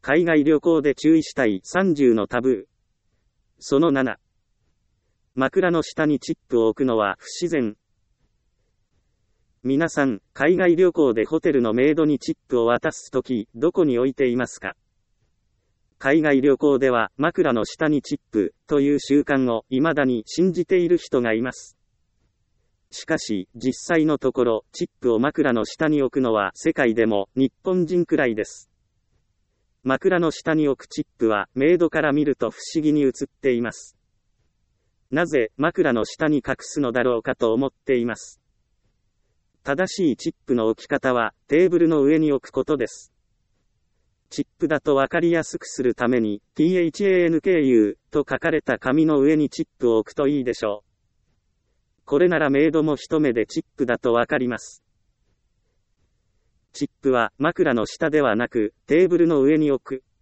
海外旅行で注意したい30のタブー。その7。枕の下にチップを置くのは不自然。皆さん、海外旅行でホテルのメイドにチップを渡すとき、どこに置いていますか？海外旅行では枕の下にチップという習慣を未だに信じている人がいます。しかし、実際のところ、チップを枕の下に置くのは世界でも日本人くらいです。枕の下に置くチップはメイドから見ると不思議に映っています。なぜ枕の下に隠すのだろうかと思っています。正しいチップの置き方はテーブルの上に置くことです。チップだとわかりやすくするために THANKU と書かれた紙の上にチップを置くといいでしょう。これならメイドも一目でチップだとわかります。チップは枕の下ではなくテーブルの上に置く。